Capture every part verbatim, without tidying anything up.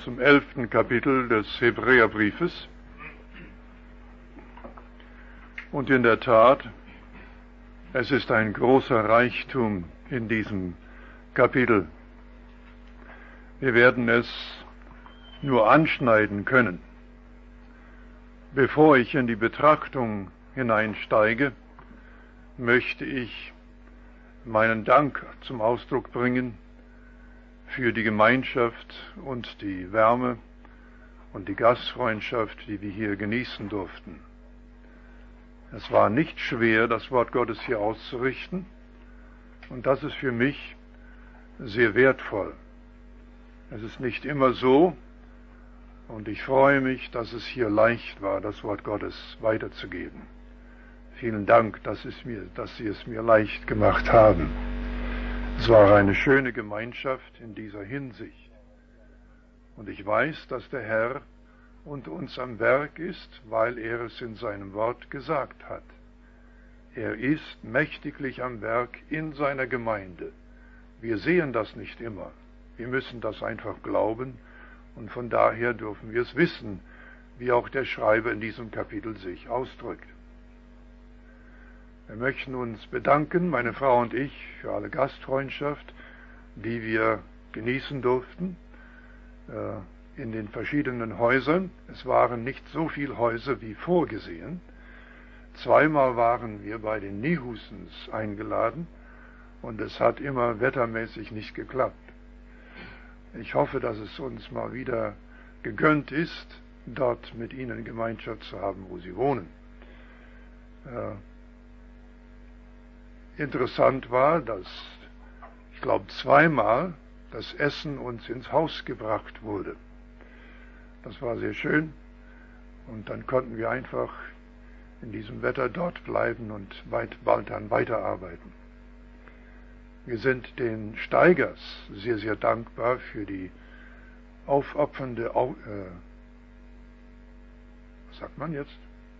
zum elften Kapitel des Hebräerbriefes. Und in der Tat, es ist ein großer Reichtum in diesem Kapitel. Wir werden es nur anschneiden können. Bevor ich in die Betrachtung hineinsteige, möchte ich meinen Dank zum Ausdruck bringen für die Gemeinschaft und die Wärme und die Gastfreundschaft, die wir hier genießen durften. Es war nicht schwer, das Wort Gottes hier auszurichten, und das ist für mich sehr wertvoll. Es ist nicht immer so, und ich freue mich, dass es hier leicht war, das Wort Gottes weiterzugeben. Vielen Dank, dass, es mir, dass Sie es mir leicht gemacht haben. Es war eine schöne Gemeinschaft in dieser Hinsicht. Und ich weiß, dass der Herr unter uns am Werk ist, weil er es in seinem Wort gesagt hat. Er ist mächtiglich am Werk in seiner Gemeinde. Wir sehen das nicht immer. Wir müssen das einfach glauben, und von daher dürfen wir es wissen, wie auch der Schreiber in diesem Kapitel sich ausdrückt. Wir möchten uns bedanken, meine Frau und ich, für alle Gastfreundschaft, die wir genießen durften äh, in den verschiedenen Häusern. Es waren nicht so viele Häuser wie vorgesehen. Zweimal waren wir bei den Niehusens eingeladen, und es hat immer wettermäßig nicht geklappt. Ich hoffe, dass es uns mal wieder gegönnt ist, dort mit Ihnen Gemeinschaft zu haben, wo Sie wohnen. Äh, Interessant war, dass, ich glaube, zweimal das Essen uns ins Haus gebracht wurde. Das war sehr schön, und dann konnten wir einfach in diesem Wetter dort bleiben und weit, bald dann weiterarbeiten. Wir sind den Steigers sehr, sehr dankbar für die aufopfernde, äh, was sagt man jetzt?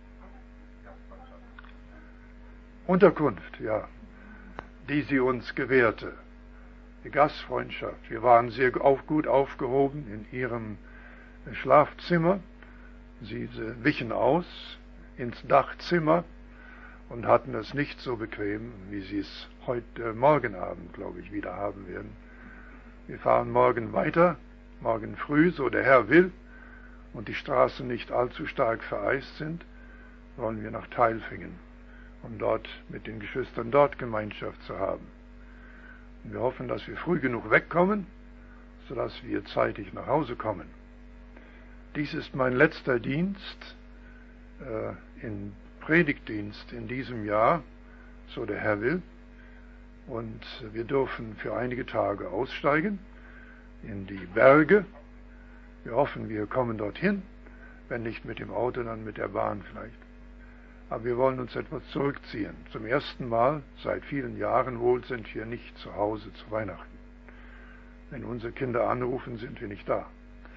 Unterkunft, ja, die sie uns gewährte, die Gastfreundschaft. Wir waren sehr auf, gut aufgehoben in ihrem Schlafzimmer. Sie wichen aus ins Dachzimmer und hatten es nicht so bequem, wie sie es heute äh, morgen Abend, glaube ich, wieder haben werden. Wir fahren morgen weiter, morgen früh, so der Herr will, und die Straßen nicht allzu stark vereist sind, wollen wir nach Tailfingen, um dort mit den Geschwistern dort Gemeinschaft zu haben. Und wir hoffen, dass wir früh genug wegkommen, sodass wir zeitig nach Hause kommen. Dies ist mein letzter Dienst, äh, in Predigtdienst in diesem Jahr, so der Herr will. Und wir dürfen für einige Tage aussteigen in die Berge. Wir hoffen, wir kommen dorthin, wenn nicht mit dem Auto, dann mit der Bahn vielleicht. Aber wir wollen uns etwas zurückziehen. Zum ersten Mal seit vielen Jahren wohl sind wir nicht zu Hause zu Weihnachten. Wenn unsere Kinder anrufen, sind wir nicht da.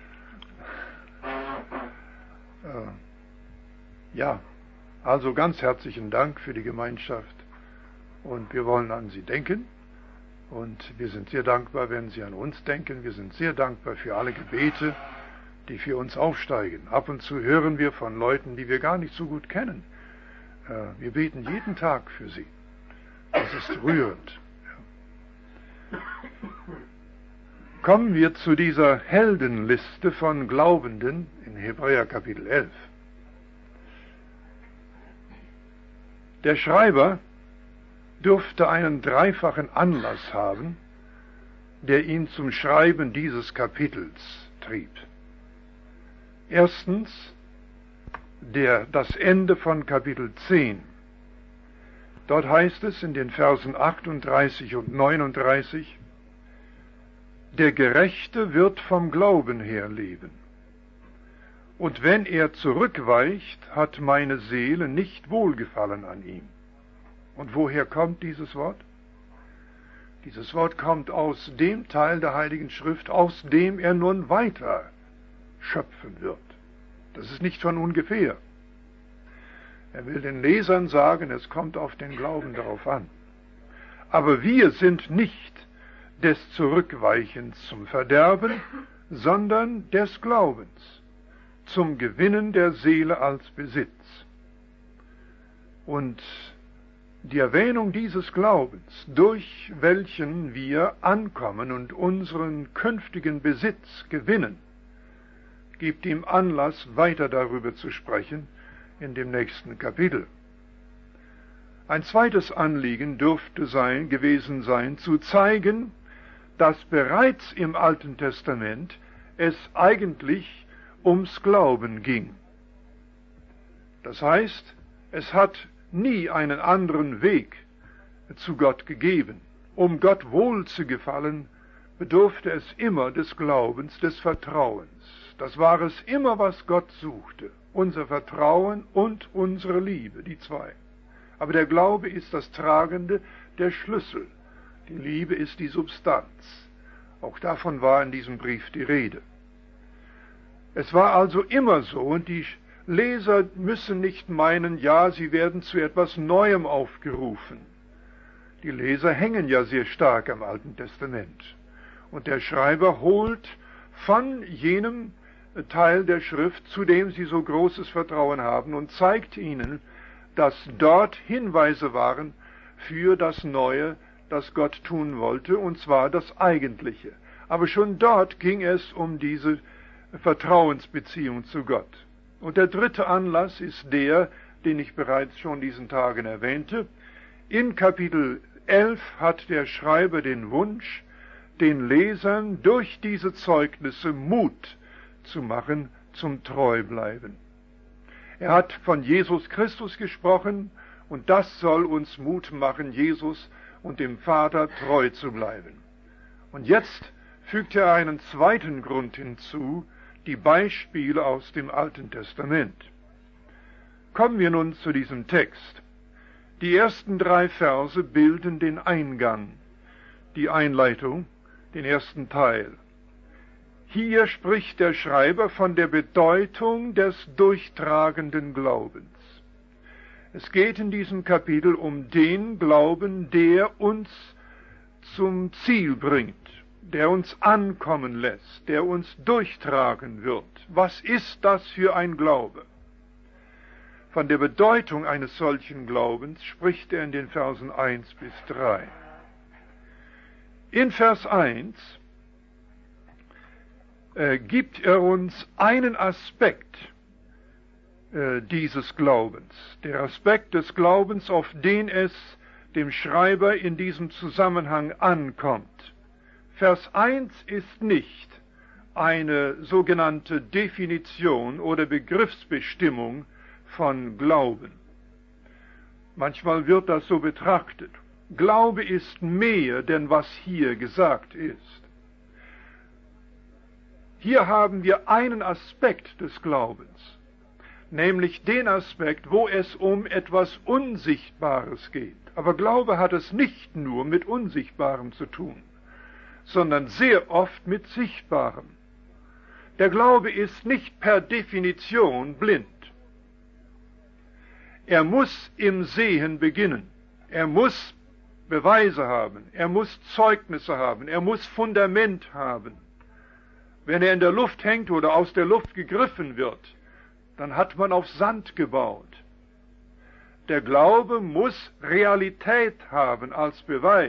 Äh, ja, also ganz herzlichen Dank für die Gemeinschaft, und wir wollen an Sie denken, und wir sind sehr dankbar, wenn Sie an uns denken. Wir sind sehr dankbar für alle Gebete, die für uns aufsteigen. Ab und zu hören wir von Leuten, die wir gar nicht so gut kennen. Wir beten jeden Tag für sie. Das ist rührend. Kommen wir zu dieser Heldenliste von Glaubenden in Hebräer Kapitel elf. Der Schreiber dürfte einen dreifachen Anlass haben, der ihn zum Schreiben dieses Kapitels trieb. Erstens, Der, das Ende von Kapitel zehn. Dort heißt es in den Versen achtunddreißig und neununddreißig, der Gerechte wird vom Glauben her leben. Und wenn er zurückweicht, hat meine Seele nicht Wohlgefallen an ihm. Und woher kommt dieses Wort? Dieses Wort kommt aus dem Teil der Heiligen Schrift, aus dem er nun weiter schöpfen wird. Das ist nicht von ungefähr. Er will den Lesern sagen, es kommt auf den Glauben darauf an. Aber wir sind nicht des Zurückweichens zum Verderben, sondern des Glaubens, zum Gewinnen der Seele als Besitz. Und die Erwähnung dieses Glaubens, durch welchen wir ankommen und unseren künftigen Besitz gewinnen, gibt ihm Anlass, weiter darüber zu sprechen in dem nächsten Kapitel. Ein zweites Anliegen dürfte sein, gewesen sein, zu zeigen, dass bereits im Alten Testament es eigentlich ums Glauben ging. Das heißt, es hat nie einen anderen Weg zu Gott gegeben. Um Gott wohl zu gefallen, bedurfte es immer des Glaubens, des Vertrauens. Das war es immer, was Gott suchte. Unser Vertrauen und unsere Liebe, die zwei. Aber der Glaube ist das Tragende, der Schlüssel. Die Liebe ist die Substanz. Auch davon war in diesem Brief die Rede. Es war also immer so, und die Leser müssen nicht meinen, ja, sie werden zu etwas Neuem aufgerufen. Die Leser hängen ja sehr stark am Alten Testament. Und der Schreiber holt von jenem Teil der Schrift, zu dem sie so großes Vertrauen haben, und zeigt ihnen, dass dort Hinweise waren für das Neue, das Gott tun wollte, und zwar das Eigentliche. Aber schon dort ging es um diese Vertrauensbeziehung zu Gott. Und der dritte Anlass ist der, den ich bereits schon diesen Tagen erwähnte. In Kapitel elf hat der Schreiber den Wunsch, den Lesern durch diese Zeugnisse Mut zu machen zum Treubleiben. Er hat von Jesus Christus gesprochen, und das soll uns Mut machen, Jesus und dem Vater treu zu bleiben. Und jetzt fügt er einen zweiten Grund hinzu, die Beispiele aus dem Alten Testament. Kommen wir nun zu diesem Text. Die ersten drei Verse bilden den Eingang, die Einleitung, den ersten Teil. Hier spricht der Schreiber von der Bedeutung des durchtragenden Glaubens. Es geht in diesem Kapitel um den Glauben, der uns zum Ziel bringt, der uns ankommen lässt, der uns durchtragen wird. Was ist das für ein Glaube? Von der Bedeutung eines solchen Glaubens spricht er in den Versen eins bis drei. In Vers eins äh, gibt er uns einen Aspekt äh, dieses Glaubens, der Aspekt des Glaubens, auf den es dem Schreiber in diesem Zusammenhang ankommt. Vers eins ist nicht eine sogenannte Definition oder Begriffsbestimmung von Glauben. Manchmal wird das so betrachtet. Glaube ist mehr, denn was hier gesagt ist. Hier haben wir einen Aspekt des Glaubens, nämlich den Aspekt, wo es um etwas Unsichtbares geht. Aber Glaube hat es nicht nur mit Unsichtbarem zu tun, sondern sehr oft mit Sichtbarem. Der Glaube ist nicht per Definition blind. Er muss im Sehen beginnen. Er muss Beweise haben. Er muss Zeugnisse haben. Er muss Fundament haben. Wenn er in der Luft hängt oder aus der Luft gegriffen wird, dann hat man auf Sand gebaut. Der Glaube muss Realität haben als Beweis.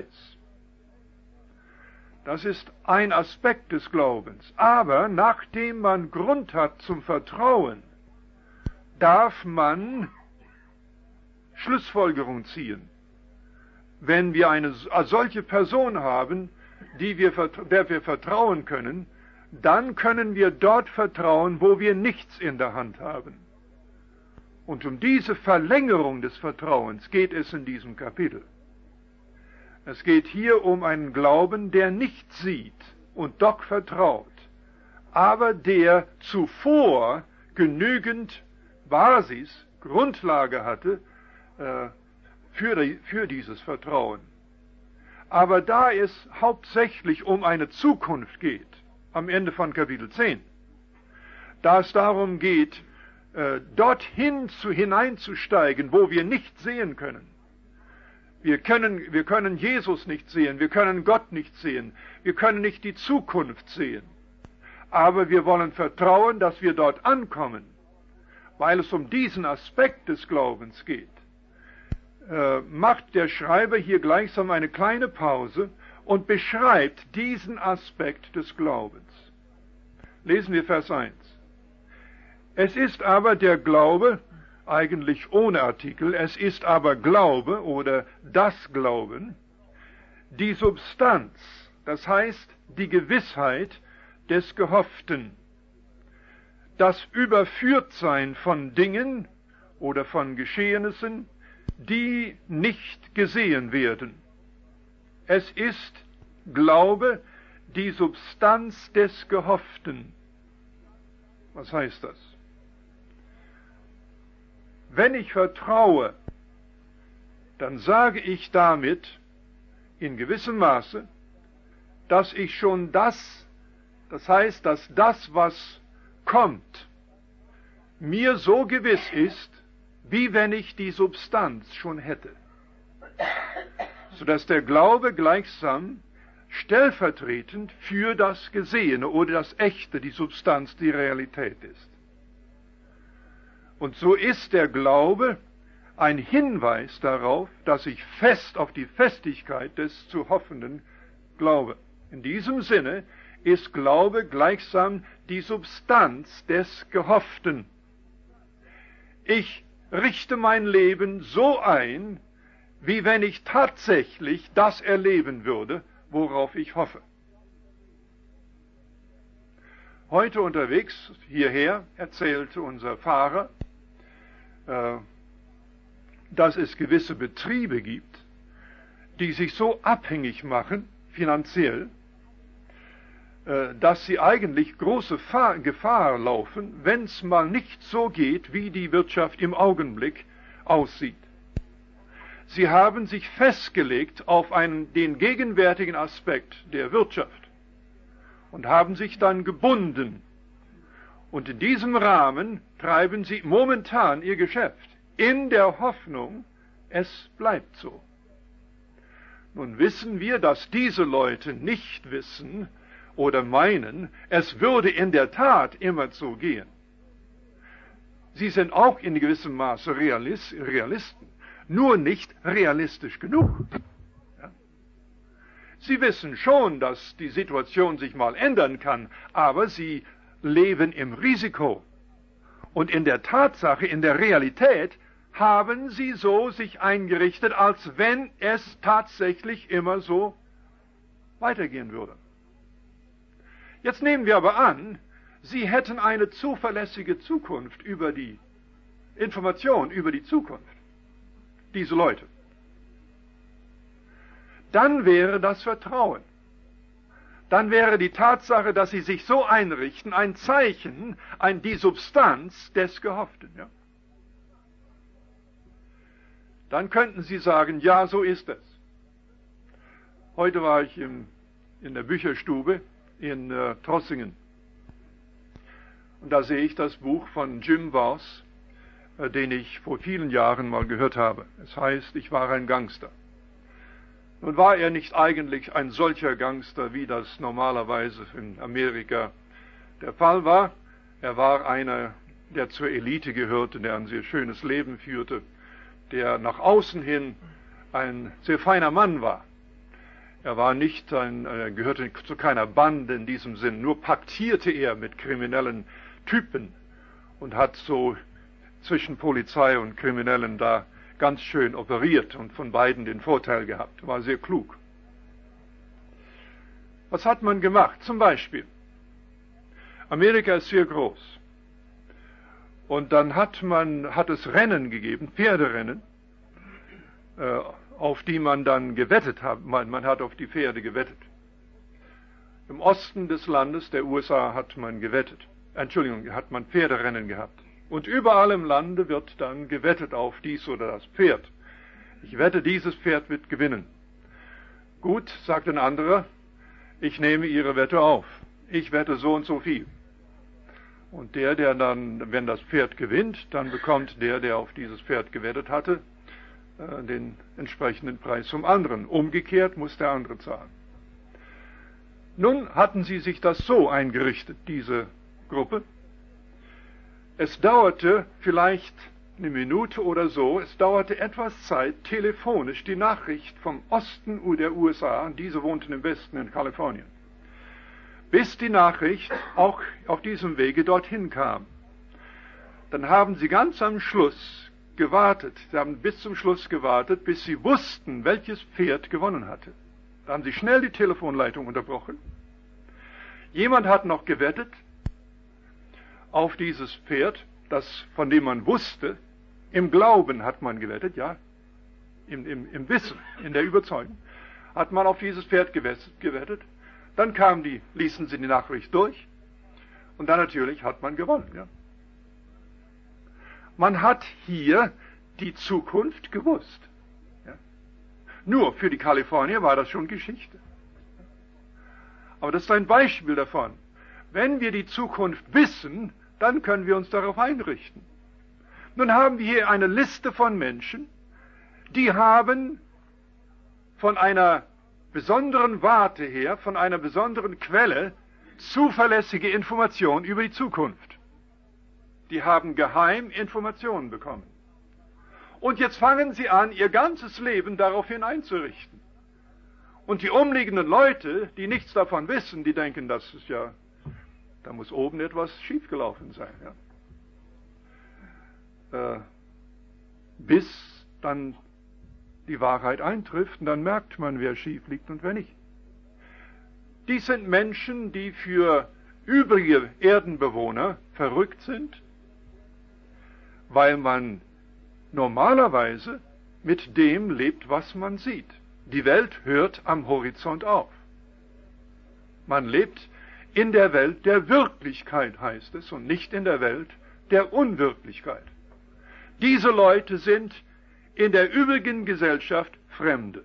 Das ist ein Aspekt des Glaubens. Aber nachdem man Grund hat zum Vertrauen, darf man Schlussfolgerung ziehen. Wenn wir eine solche Person haben, die wir, der wir vertrauen können, dann können wir dort vertrauen, wo wir nichts in der Hand haben. Und um diese Verlängerung des Vertrauens geht es in diesem Kapitel. Es geht hier um einen Glauben, der nicht sieht und doch vertraut, aber der zuvor genügend Basis, Grundlage hatte äh, für, die, für dieses Vertrauen. Aber da es hauptsächlich um eine Zukunft geht, am Ende von Kapitel zehn, da es darum geht, äh, dorthin zu, hineinzusteigen, wo wir nicht sehen können. Wir können, wir können Jesus nicht sehen, wir können Gott nicht sehen, wir können nicht die Zukunft sehen. Aber wir wollen vertrauen, dass wir dort ankommen, weil es um diesen Aspekt des Glaubens geht. Äh, macht der Schreiber hier gleichsam eine kleine Pause und beschreibt diesen Aspekt des Glaubens. Lesen wir Vers eins. Es ist aber der Glaube, eigentlich ohne Artikel, es ist aber Glaube oder das Glauben, die Substanz, das heißt die Gewissheit des Gehofften, das Überführtsein von Dingen oder von Geschehnissen, die nicht gesehen werden. Es ist Glaube, die Substanz des Gehofften. Was heißt das? Wenn ich vertraue, dann sage ich damit in gewissem Maße, dass ich schon das, das heißt, dass das, was kommt, mir so gewiss ist, wie wenn ich die Substanz schon hätte. Sodass der Glaube gleichsam stellvertretend für das Gesehene oder das Echte, die Substanz, die Realität ist. Und so ist der Glaube ein Hinweis darauf, dass ich fest auf die Festigkeit des zu Hoffenden glaube. In diesem Sinne ist Glaube gleichsam die Substanz des Gehofften. Ich richte mein Leben so ein, wie wenn ich tatsächlich das erleben würde, worauf ich hoffe. Heute unterwegs hierher erzählte unser Fahrer, äh, dass es gewisse Betriebe gibt, die sich so abhängig machen, finanziell, äh, dass sie eigentlich große Fa- Gefahr laufen, wenn es mal nicht so geht, wie die Wirtschaft im Augenblick aussieht. Sie haben sich festgelegt auf einen, den gegenwärtigen Aspekt der Wirtschaft und haben sich dann gebunden. Und in diesem Rahmen treiben sie momentan ihr Geschäft, in der Hoffnung, es bleibt so. Nun wissen wir, dass diese Leute nicht wissen oder meinen, es würde in der Tat immer so gehen. Sie sind auch in gewissem Maße Realist, Realisten, nur nicht realistisch genug. Ja? Sie wissen schon, dass die Situation sich mal ändern kann, aber sie leben im Risiko. Und in der Tatsache, in der Realität, haben sie so sich eingerichtet, als wenn es tatsächlich immer so weitergehen würde. Jetzt nehmen wir aber an, sie hätten eine zuverlässige Zukunft über die Information über die Zukunft, diese Leute. Dann wäre das Vertrauen. Dann wäre die Tatsache, dass sie sich so einrichten, ein Zeichen, ein, die Substanz des Gehofften. Ja? Dann könnten sie sagen, ja, so ist es. Heute war ich im, in der Bücherstube in äh, Trossingen. Und da sehe ich das Buch von Jim Voss, äh, den ich vor vielen Jahren mal gehört habe. Es heißt, ich war ein Gangster. Nun war er nicht eigentlich ein solcher Gangster, wie das normalerweise in Amerika der Fall war. Er war einer, der zur Elite gehörte, der ein sehr schönes Leben führte, der nach außen hin ein sehr feiner Mann war. Er war nicht ein, er gehörte zu keiner Bande in diesem Sinn, nur paktierte er mit kriminellen Typen und hat so zwischen Polizei und Kriminellen da ganz schön operiert und von beiden den Vorteil gehabt. War sehr klug. Was hat man gemacht? Zum Beispiel, Amerika ist sehr groß. Und dann hat man, hat es Rennen gegeben, Pferderennen, äh, auf die man dann gewettet hat. Man, man hat auf die Pferde gewettet. Im Osten des Landes, der U S A, hat man gewettet. Entschuldigung, hat man Pferderennen gehabt. Und überall im Lande wird dann gewettet auf dies oder das Pferd. Ich wette, dieses Pferd wird gewinnen. Gut, sagt ein anderer, ich nehme Ihre Wette auf. Ich wette so und so viel. Und der, der dann, wenn das Pferd gewinnt, dann bekommt der, der auf dieses Pferd gewettet hatte, äh, den entsprechenden Preis zum anderen. Umgekehrt muss der andere zahlen. Nun hatten sie sich das so eingerichtet, diese Gruppe. Es dauerte vielleicht eine Minute oder so, es dauerte etwas Zeit, telefonisch die Nachricht vom Osten der U S A, und diese wohnten im Westen in Kalifornien, bis die Nachricht auch auf diesem Wege dorthin kam. Dann haben sie ganz am Schluss gewartet, sie haben bis zum Schluss gewartet, bis sie wussten, welches Pferd gewonnen hatte. Da haben sie schnell die Telefonleitung unterbrochen. Jemand hat noch gewettet auf dieses Pferd, das, von dem man wusste, im Glauben hat man gewettet, ja, im, im, im Wissen, in der Überzeugung, hat man auf dieses Pferd gewettet. Dann kam die, ließen sie die Nachricht durch, und dann natürlich hat man gewonnen, ja. Man hat hier die Zukunft gewusst. Ja. Nur für die Kalifornier war das schon Geschichte. Aber das ist ein Beispiel davon. Wenn wir die Zukunft wissen, dann können wir uns darauf einrichten. Nun haben wir hier eine Liste von Menschen, die haben von einer besonderen Warte her, von einer besonderen Quelle, zuverlässige Informationen über die Zukunft. Die haben geheim Informationen bekommen. Und jetzt fangen sie an, ihr ganzes Leben daraufhin einzurichten. Und die umliegenden Leute, die nichts davon wissen, die denken, das ist ja, da muss oben etwas schiefgelaufen sein. Ja. Äh, bis dann die Wahrheit eintrifft, und dann merkt man, wer schief liegt und wer nicht. Dies sind Menschen, die für übrige Erdenbewohner verrückt sind, weil man normalerweise mit dem lebt, was man sieht. Die Welt hört am Horizont auf. Man lebt in der Welt der Wirklichkeit, heißt es, und nicht in der Welt der Unwirklichkeit. Diese Leute sind in der übrigen Gesellschaft Fremde.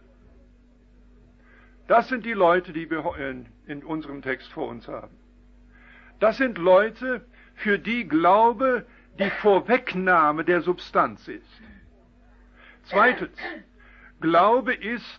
Das sind die Leute, die wir in, in unserem Text vor uns haben. Das sind Leute, für die Glaube die Vorwegnahme der Substanz ist. Zweitens, Glaube ist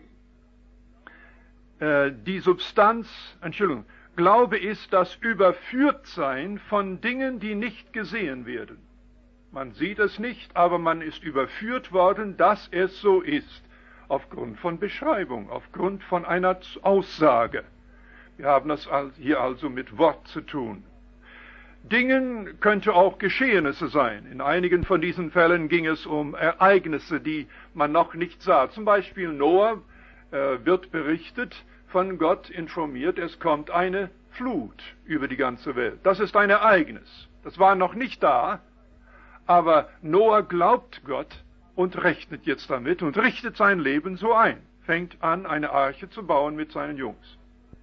äh, die Substanz, Entschuldigung, Glaube ist das Überführtsein von Dingen, die nicht gesehen werden. Man sieht es nicht, aber man ist überführt worden, dass es so ist, aufgrund von Beschreibung, aufgrund von einer Aussage. Wir haben das hier also mit Wort zu tun. Dingen könnte auch Geschehnisse sein. In einigen von diesen Fällen ging es um Ereignisse, die man noch nicht sah. Zum Beispiel Noah äh, wird berichtet, von Gott informiert, es kommt eine Flut über die ganze Welt. Das ist ein Ereignis. Das war noch nicht da, aber Noah glaubt Gott und rechnet jetzt damit und richtet sein Leben so ein, fängt an, eine Arche zu bauen mit seinen Jungs.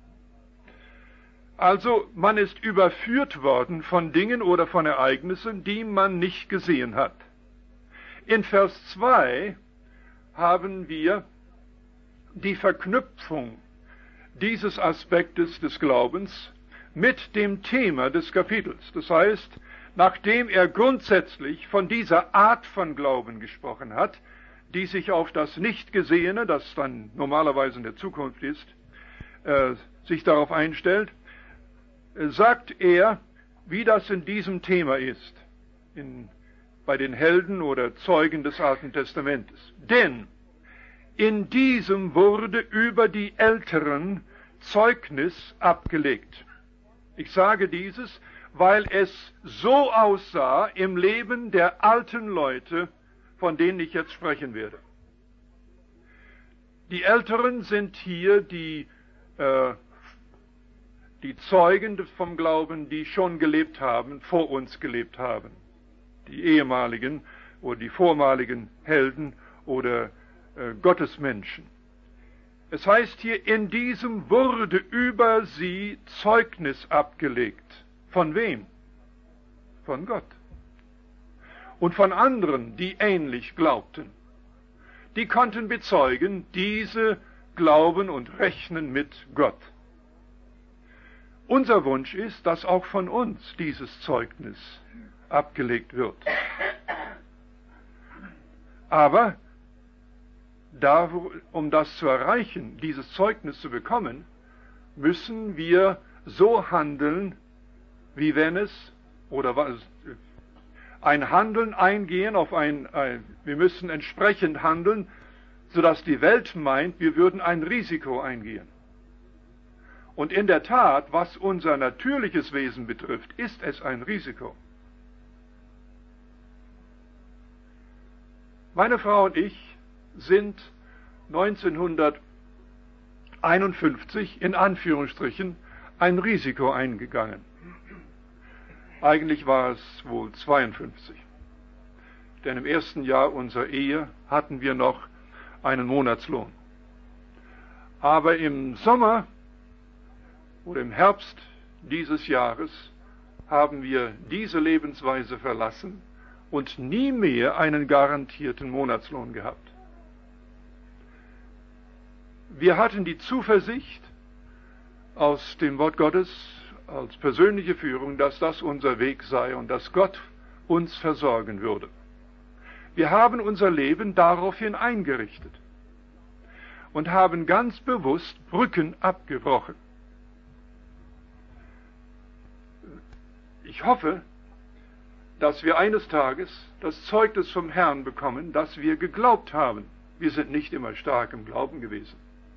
Also man ist überführt worden von Dingen oder von Ereignissen, die man nicht gesehen hat. In Vers zwei haben wir die Verknüpfung dieses Aspektes des Glaubens mit dem Thema des Kapitels. Das heißt, nachdem er grundsätzlich von dieser Art von Glauben gesprochen hat, die sich auf das Nicht-Gesehene, das dann normalerweise in der Zukunft ist, äh, sich darauf einstellt, äh, sagt er, wie das in diesem Thema ist, in, bei den Helden oder Zeugen des Alten Testamentes. Denn in diesem wurde über die Älteren Zeugnis abgelegt. Ich sage dieses, weil es so aussah im Leben der alten Leute, von denen ich jetzt sprechen werde. Die Älteren sind hier die, äh, die Zeugen vom Glauben, die schon gelebt haben, vor uns gelebt haben. Die ehemaligen oder die vormaligen Helden oder äh, Gottesmenschen. Es heißt hier, in diesem wurde über sie Zeugnis abgelegt. Von wem? Von Gott. Und von anderen, die ähnlich glaubten. Die konnten bezeugen, diese glauben und rechnen mit Gott. Unser Wunsch ist, dass auch von uns dieses Zeugnis abgelegt wird. Aber da, um das zu erreichen, dieses Zeugnis zu bekommen, müssen wir so handeln, wie wenn es, oder was, ein Handeln eingehen auf ein, ein, wir müssen entsprechend handeln, sodass die Welt meint, wir würden ein Risiko eingehen. Und in der Tat, was unser natürliches Wesen betrifft, ist es ein Risiko. Meine Frau und ich sind neunzehnhunderteinundfünfzig in Anführungsstrichen ein Risiko eingegangen. Eigentlich war es wohl zweiundfünfzig. Denn im ersten Jahr unserer Ehe hatten wir noch einen Monatslohn. Aber im Sommer oder im Herbst dieses Jahres haben wir diese Lebensweise verlassen und nie mehr einen garantierten Monatslohn gehabt. Wir hatten die Zuversicht aus dem Wort Gottes als persönliche Führung, dass das unser Weg sei und dass Gott uns versorgen würde. Wir haben unser Leben daraufhin eingerichtet und haben ganz bewusst Brücken abgebrochen. Ich hoffe, dass wir eines Tages das Zeugnis vom Herrn bekommen, dass wir geglaubt haben. Wir sind nicht immer stark im Glauben gewesen.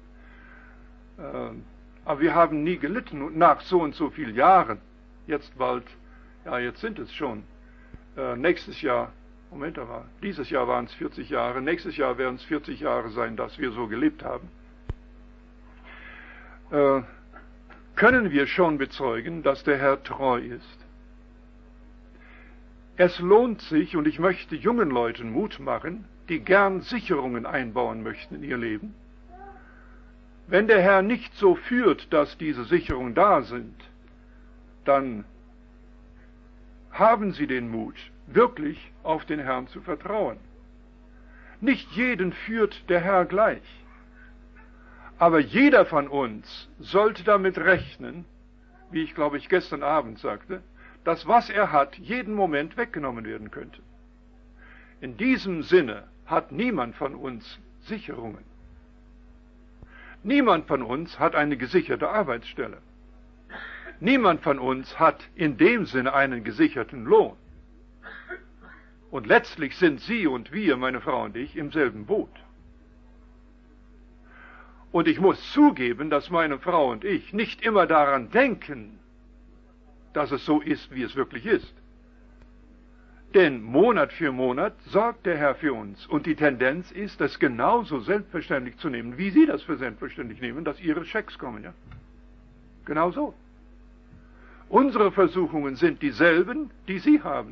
Aber wir haben nie gelitten und nach so und so vielen Jahren, jetzt bald, ja jetzt sind es schon, nächstes Jahr, Moment aber, dieses Jahr waren es vierzig Jahre, nächstes Jahr werden es vierzig Jahre sein, dass wir so gelebt haben, können wir schon bezeugen, dass der Herr treu ist. Es lohnt sich, und ich möchte jungen Leuten Mut machen, die gern Sicherungen einbauen möchten in ihr Leben. Wenn der Herr nicht so führt, dass diese Sicherungen da sind, dann haben Sie den Mut, wirklich auf den Herrn zu vertrauen. Nicht jeden führt der Herr gleich. Aber jeder von uns sollte damit rechnen, wie ich glaube ich gestern Abend sagte, dass was er hat, jeden Moment weggenommen werden könnte. In diesem Sinne hat niemand von uns Sicherungen. Niemand von uns hat eine gesicherte Arbeitsstelle. Niemand von uns hat in dem Sinne einen gesicherten Lohn. Und letztlich sind Sie und wir, meine Frau und ich, im selben Boot. Und ich muss zugeben, dass meine Frau und ich nicht immer daran denken, dass es so ist, wie es wirklich ist. Denn Monat für Monat sorgt der Herr für uns. Und die Tendenz ist, das genauso selbstverständlich zu nehmen, wie Sie das für selbstverständlich nehmen, dass Ihre Schecks kommen. Ja? Genau so. Unsere Versuchungen sind dieselben, die Sie haben.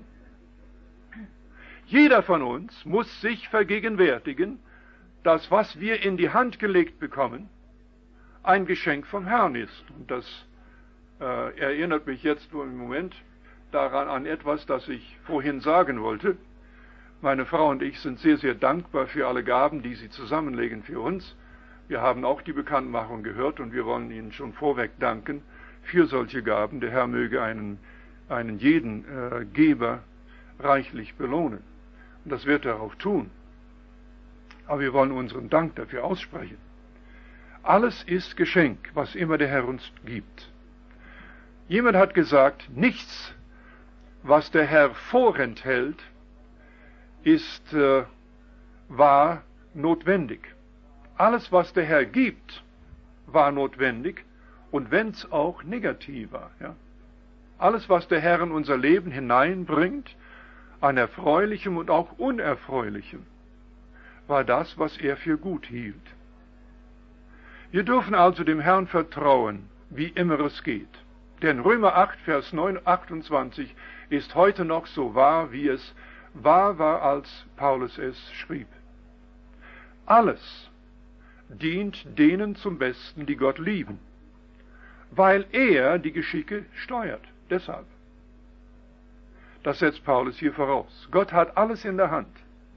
Jeder von uns muss sich vergegenwärtigen, dass was wir in die Hand gelegt bekommen, ein Geschenk vom Herrn ist. Und das äh, erinnert mich jetzt nur im Moment daran an etwas, das ich vorhin sagen wollte. Meine Frau und ich sind sehr, sehr dankbar für alle Gaben, die Sie zusammenlegen für uns. Wir haben auch die Bekanntmachung gehört und wir wollen Ihnen schon vorweg danken für solche Gaben. Der Herr möge einen, einen jeden äh, Geber reichlich belohnen. Und das wird er auch tun. Aber wir wollen unseren Dank dafür aussprechen. Alles ist Geschenk, was immer der Herr uns gibt. Jemand hat gesagt, nichts, was der Herr vorenthält, ist äh, wahr notwendig. Alles, was der Herr gibt, war notwendig, und wenn es auch negativ war. Ja? Alles, was der Herr in unser Leben hineinbringt, an Erfreulichem und auch Unerfreulichem, war das, was er für gut hielt. Wir dürfen also dem Herrn vertrauen, wie immer es geht. Denn Römer acht, Vers achtundzwanzig ist heute noch so wahr, wie es wahr war, als Paulus es schrieb. Alles dient denen zum Besten, die Gott lieben, weil er die Geschicke steuert. Deshalb. Das setzt Paulus hier voraus. Gott hat alles in der Hand.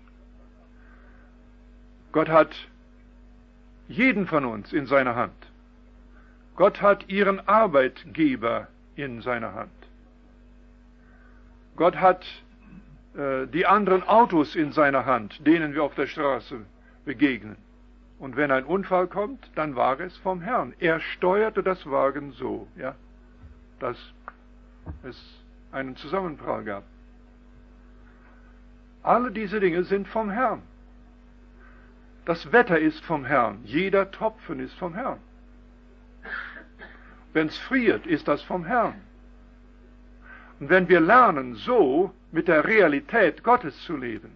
Gott hat jeden von uns in seiner Hand. Gott hat Ihren Arbeitgeber in seiner Hand. Gott hat äh, die anderen Autos in seiner Hand, denen wir auf der Straße begegnen. Und wenn ein Unfall kommt, dann war es vom Herrn. Er steuerte das Wagen so, ja, dass es einen Zusammenprall gab. Alle diese Dinge sind vom Herrn. Das Wetter ist vom Herrn. Jeder Tropfen ist vom Herrn. Wenn es friert, ist das vom Herrn. Und wenn wir lernen, so mit der Realität Gottes zu leben,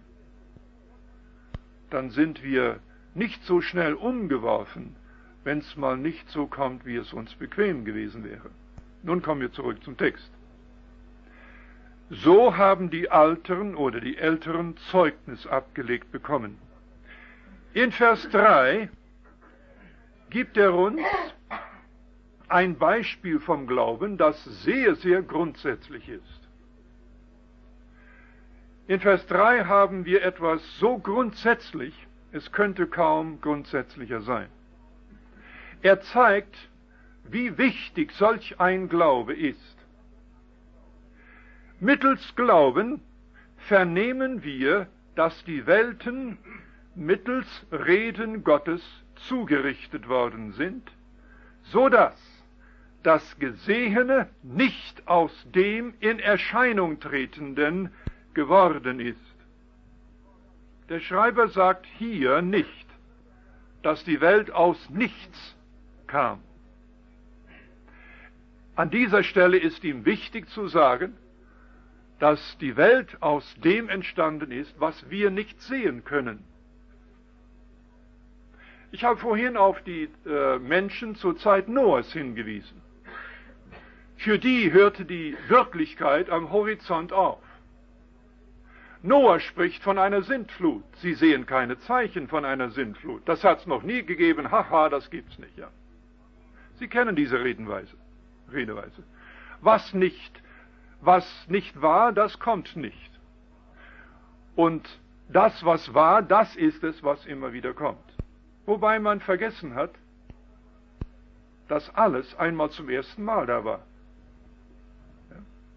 dann sind wir nicht so schnell umgeworfen, wenn es mal nicht so kommt, wie es uns bequem gewesen wäre. Nun kommen wir zurück zum Text. So haben die Älteren oder die Älteren Zeugnis abgelegt bekommen. In Vers drei gibt er uns ein Beispiel vom Glauben, das sehr, sehr grundsätzlich ist. In Vers drei haben wir etwas so grundsätzlich, es könnte kaum grundsätzlicher sein. Er zeigt, wie wichtig solch ein Glaube ist. Mittels Glauben vernehmen wir, dass die Welten mittels Reden Gottes zugerichtet worden sind, so dass das Gesehene nicht aus dem in Erscheinung Tretenden geworden ist. Der Schreiber sagt hier nicht, dass die Welt aus nichts kam. An dieser Stelle ist ihm wichtig zu sagen, dass die Welt aus dem entstanden ist, was wir nicht sehen können. Ich habe vorhin auf die äh, Menschen zur Zeit Noahs hingewiesen. Für die hörte die Wirklichkeit am Horizont auf. Noah spricht von einer Sintflut. Sie sehen keine Zeichen von einer Sintflut. Das hat es noch nie gegeben. Haha, das gibt's nicht. Ja. Sie kennen diese Redenweise, Redeweise. Was nicht, was nicht war, das kommt nicht. Und das, was war, das ist es, was immer wieder kommt. Wobei man vergessen hat, dass alles einmal zum ersten Mal da war. Ja.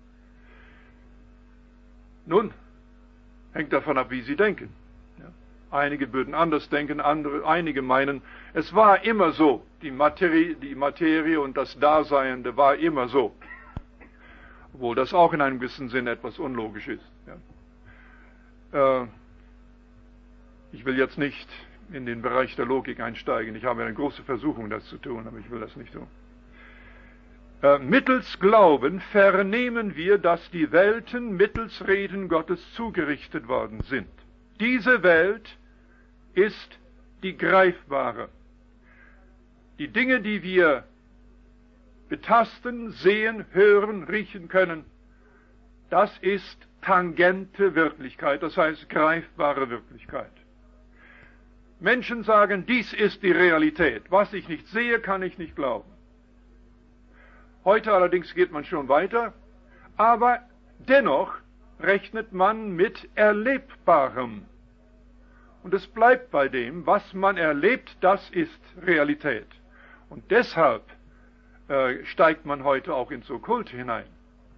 Nun, hängt davon ab, wie Sie denken. Ja. Einige würden anders denken, andere, einige meinen, es war immer so. Die Materie, die Materie und das Daseiende war immer so. Obwohl das auch in einem gewissen Sinn etwas unlogisch ist. Ja. Äh, ich will jetzt nicht in den Bereich der Logik einsteigen. Ich habe eine große Versuchung, das zu tun, aber ich will das nicht tun. Äh, mittels Glauben vernehmen wir, dass die Welten mittels Reden Gottes zugerichtet worden sind. Diese Welt ist die greifbare. Die Dinge, die wir betasten, sehen, hören, riechen können, das ist tangente Wirklichkeit, das heißt greifbare Wirklichkeit. Menschen sagen, dies ist die Realität. Was ich nicht sehe, kann ich nicht glauben. Heute allerdings geht man schon weiter, aber dennoch rechnet man mit Erlebbarem. Und es bleibt bei dem, was man erlebt, das ist Realität. Und deshalb äh, steigt man heute auch ins Okkulte hinein.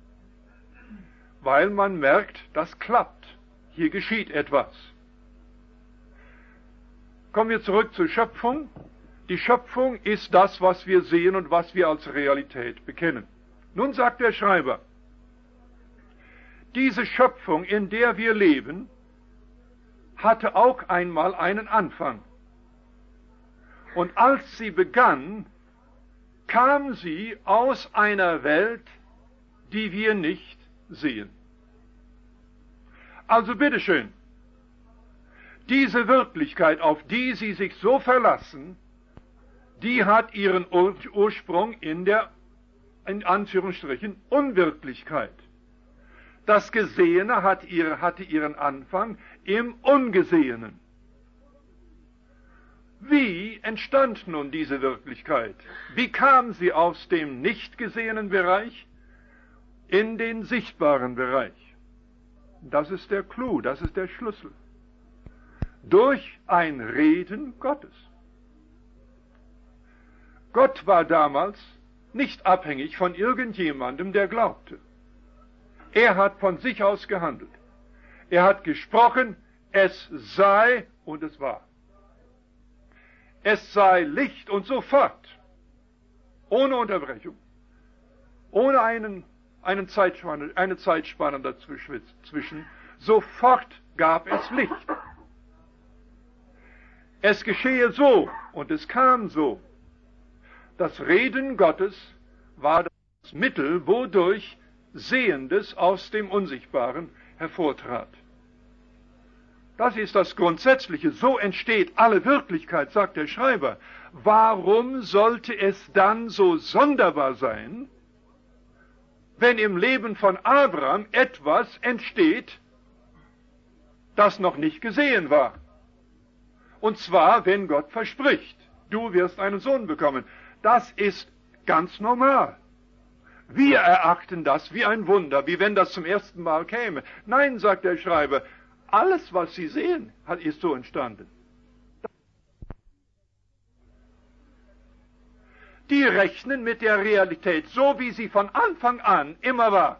Weil man merkt, das klappt. Hier geschieht etwas. Kommen wir zurück zur Schöpfung. Die Schöpfung ist das, was wir sehen und was wir als Realität bekennen. Nun sagt der Schreiber, diese Schöpfung, in der wir leben, hatte auch einmal einen Anfang. Und als sie begann, kam sie aus einer Welt, die wir nicht sehen. Also bitteschön, diese Wirklichkeit, auf die Sie sich so verlassen, die hat ihren Ur- Ursprung in der, in Anführungsstrichen, Unwirklichkeit. Das Gesehene hat ihre, hatte ihren Anfang im Ungesehenen. Wie entstand nun diese Wirklichkeit? Wie kam sie aus dem nicht gesehenen Bereich in den sichtbaren Bereich? Das ist der Clou, das ist der Schlüssel. Durch ein Reden Gottes. Gott war damals nicht abhängig von irgendjemandem, der glaubte. Er hat von sich aus gehandelt. Er hat gesprochen, es sei und es war. es sei Licht und sofort, ohne Unterbrechung, ohne einen, einen Zeitspanne, eine Zeitspanne dazwischen, sofort gab es Licht. Es geschehe so, und es kam so. Das Reden Gottes war das Mittel, wodurch Sehendes aus dem Unsichtbaren hervortrat. Das ist das Grundsätzliche. So entsteht alle Wirklichkeit, sagt der Schreiber. Warum sollte es dann so sonderbar sein, wenn im Leben von Abraham etwas entsteht, das noch nicht gesehen war? Und zwar, wenn Gott verspricht, du wirst einen Sohn bekommen. Das ist ganz normal. Wir erachten das wie ein Wunder, wie wenn das zum ersten Mal käme. Nein, sagt der Schreiber, alles, was Sie sehen, ist so entstanden. Die rechnen mit der Realität, so wie sie von Anfang an immer war.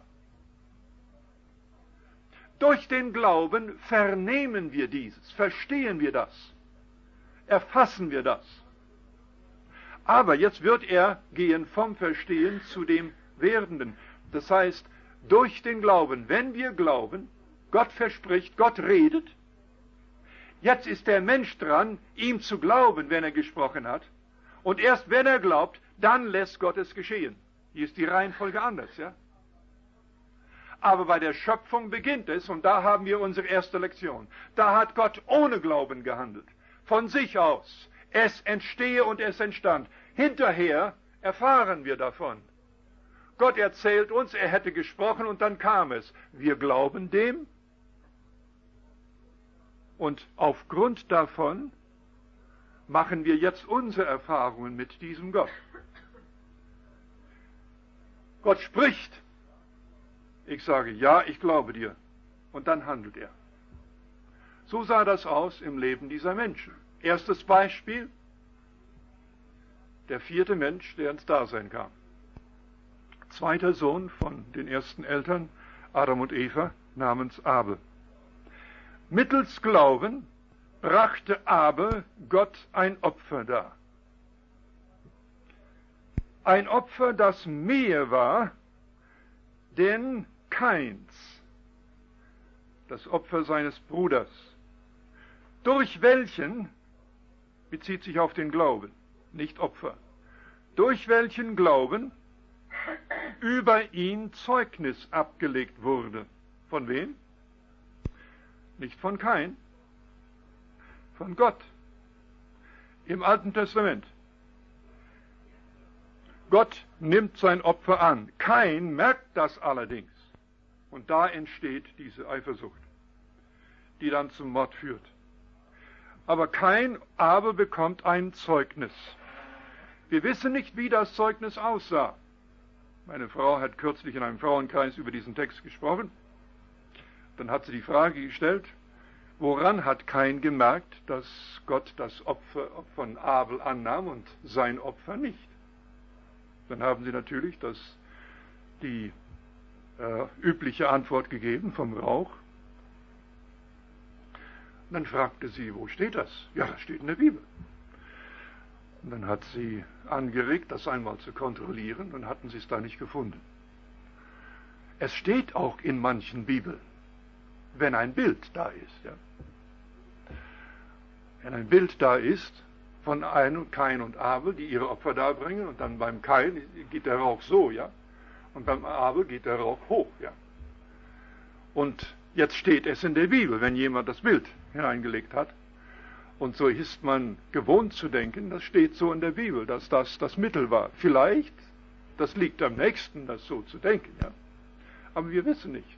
Durch den Glauben vernehmen wir dieses, verstehen wir das, erfassen wir das. Aber jetzt wird er gehen vom Verstehen zu dem Werdenden. Das heißt, durch den Glauben, wenn wir glauben, Gott verspricht, Gott redet, jetzt ist der Mensch dran, ihm zu glauben, wenn er gesprochen hat, und erst wenn er glaubt, dann lässt Gott es geschehen. Hier ist die Reihenfolge anders, ja? Aber bei der Schöpfung beginnt es, und da haben wir unsere erste Lektion. Da hat Gott ohne Glauben gehandelt, von sich aus. Es entstehe und es entstand. Hinterher erfahren wir davon. Gott erzählt uns, er hätte gesprochen und dann kam es. Wir glauben dem. Und aufgrund davon machen wir jetzt unsere Erfahrungen mit diesem Gott. Gott spricht. Ich sage, ja, ich glaube dir. Und dann handelt er. So sah das aus im Leben dieser Menschen. Erstes Beispiel, der vierte Mensch, der ins Dasein kam. Zweiter Sohn von den ersten Eltern, Adam und Eva, namens Abel. Mittels Glauben brachte Abel Gott ein Opfer dar. Ein Opfer, das mehr war, denn Kains, das Opfer seines Bruders, durch welchen, bezieht sich auf den Glauben, nicht Opfer, durch welchen Glauben über ihn Zeugnis abgelegt wurde. Von wem? Nicht von Kain, von Gott. Im Alten Testament. Gott nimmt sein Opfer an. Kain merkt das allerdings. Und da entsteht diese Eifersucht, die dann zum Mord führt. Aber Kain aber bekommt ein Zeugnis. Wir wissen nicht, wie das Zeugnis aussah. Meine Frau hat kürzlich in einem Frauenkreis über diesen Text gesprochen. Dann hat sie die Frage gestellt, woran hat Kain gemerkt, dass Gott das Opfer von Abel annahm und sein Opfer nicht? Dann haben sie natürlich das, die äh, übliche Antwort gegeben vom Rauch. Und dann fragte sie, wo steht das? Ja, das steht in der Bibel. Und dann hat sie angeregt, das einmal zu kontrollieren, und hatten sie es da nicht gefunden. Es steht auch in manchen Bibeln, wenn ein Bild da ist. Ja. Wenn ein Bild da ist, von ein, Kain und Abel, die ihre Opfer darbringen, und dann beim Kain geht der Rauch so, ja, und beim Abel geht der Rauch hoch, ja. Und jetzt steht es in der Bibel, wenn jemand das Bild hineingelegt hat. Und so ist man gewohnt zu denken, das steht so in der Bibel, dass das das Mittel war. Vielleicht, das liegt am nächsten, das so zu denken, ja. Aber wir wissen nicht.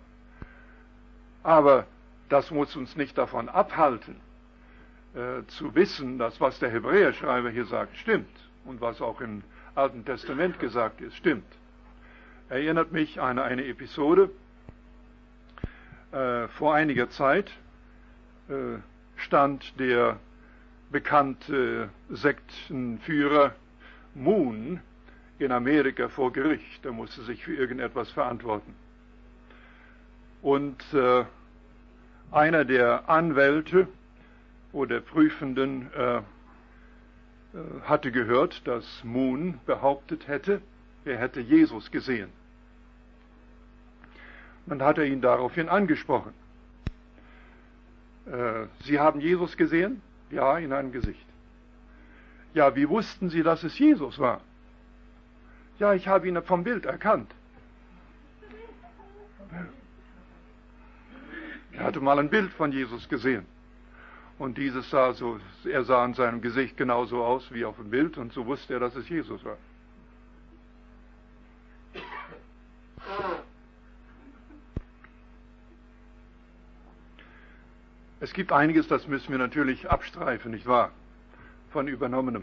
Aber das muss uns nicht davon abhalten, äh, zu wissen, dass was der Hebräerschreiber hier sagt, stimmt. Und was auch im Alten Testament gesagt ist, stimmt. Erinnert mich an eine Episode. Äh, vor einiger Zeit äh, stand der bekannte Sektenführer Moon in Amerika vor Gericht. Er musste sich für irgendetwas verantworten. Und äh, einer der Anwälte oder Prüfenden äh, hatte gehört, dass Moon behauptet hätte, er hätte Jesus gesehen. Dann hat er ihn daraufhin angesprochen. Äh, Sie haben Jesus gesehen? Ja, in einem Gesicht. Ja, wie wussten Sie, dass es Jesus war? Ja, ich habe ihn vom Bild erkannt. Er hatte mal ein Bild von Jesus gesehen. Und dieses sah so, er sah in seinem Gesicht genauso aus wie auf dem Bild, und so wusste er, dass es Jesus war. Es gibt einiges, das müssen wir natürlich abstreifen, nicht wahr? Von Übernommenem.